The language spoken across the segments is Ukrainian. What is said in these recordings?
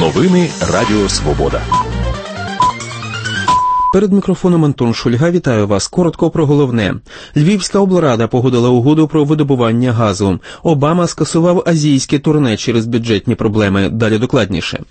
Новини Радіо Свобода. Перед мікрофоном Антон Шульга. Вітаю вас. Коротко про головне. Львівська облрада погодила угоду про видобування газу. Обама скасував азійське турне через бюджетні проблеми. Далі докладніше.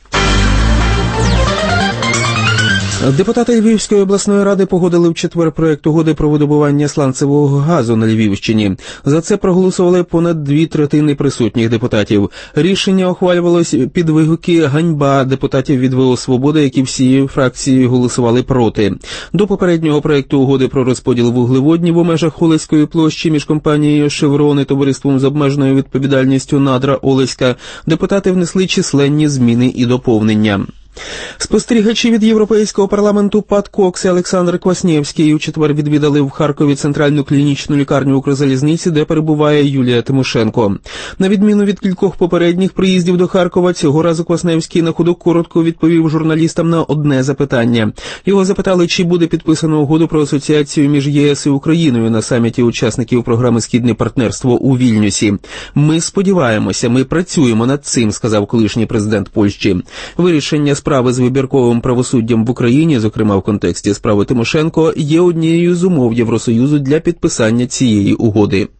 Депутати Львівської обласної ради погодили в четвер проект угоди про видобування сланцевого газу на Львівщині. За це проголосували понад 2/3 присутніх депутатів. Рішення ухвалювалось під вигуки «Ганьба» депутатів від ВО «Свобода», які всі фракції голосували проти. До попереднього проекту угоди про розподіл вуглеводнів у межах Олеської площі між компанією «Шеврон» і товариством з обмеженою відповідальністю «Надра Олеська» депутати внесли численні зміни і доповнення. Спостерігачі від Європейського парламенту Пат Кокс і Олександр Кваснєвський у четвер відвідали в Харкові центральну клінічну лікарню Укрзалізниці, де перебуває Юлія Тимошенко. На відміну від кількох попередніх приїздів до Харкова, цього разу Кваснєвський на ходу коротко відповів журналістам на одне запитання. Його запитали, чи буде підписано угоду про асоціацію між ЄС і Україною на саміті учасників програми «Східне партнерство» у Вільнюсі. «Ми сподіваємося, ми працюємо над цим», сказав колишній президент Польщі. Вирішення справи з вибірковим правосуддям в Україні, зокрема в контексті справи Тимошенко, є однією з умов Євросоюзу для підписання цієї угоди.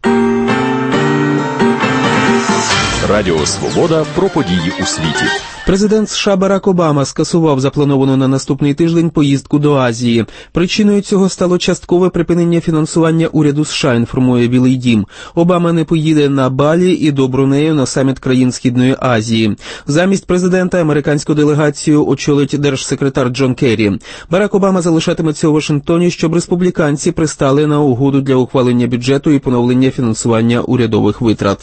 Радіо Свобода про події у світі. Президент США Барак Обама скасував заплановану на наступний тиждень поїздку до Азії. Причиною цього стало часткове припинення фінансування уряду США, інформує Білий дім. Обама не поїде на Балі і до Брунею на саміт країн Східної Азії. Замість президента американську делегацію очолить держсекретар Джон Керрі. Барак Обама залишатиметься у Вашингтоні, щоб республіканці пристали на угоду для ухвалення бюджету і поновлення фінансування урядових витрат.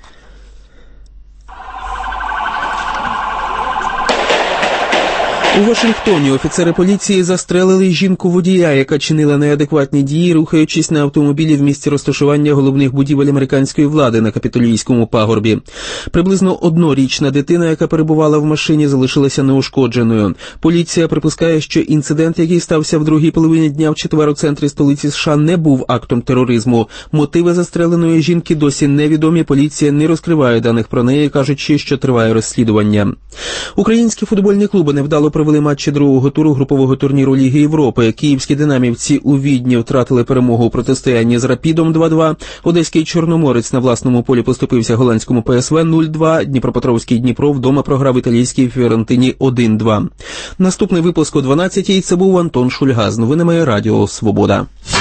У Вашингтоні офіцери поліції застрелили жінку-водія, яка чинила неадекватні дії, рухаючись на автомобілі в місці розташування головних будівель американської влади на Капітолійському пагорбі. Приблизно 1-річна дитина, яка перебувала в машині, залишилася неушкодженою. Поліція припускає, що інцидент, який стався в другій половині дня в четвер у центрі столиці США, не був актом тероризму. Мотиви застреленої жінки досі невідомі. Поліція не розкриває даних про неї, кажучи, що триває розслідування. Українські футбольні клуби невдало провели матчі другого туру групового турніру Ліги Європи. Київські динамівці у Відні втратили перемогу у протистоянні з Рапідом 2-2. Одеський Чорноморець на власному полі поступився голландському ПСВ 0-2. Дніпропетровський Дніпро вдома програв італійській Фіорентині 1-2. Наступний випуск о 12-й. Це був Антон Шульга з новинами Радіо Свобода.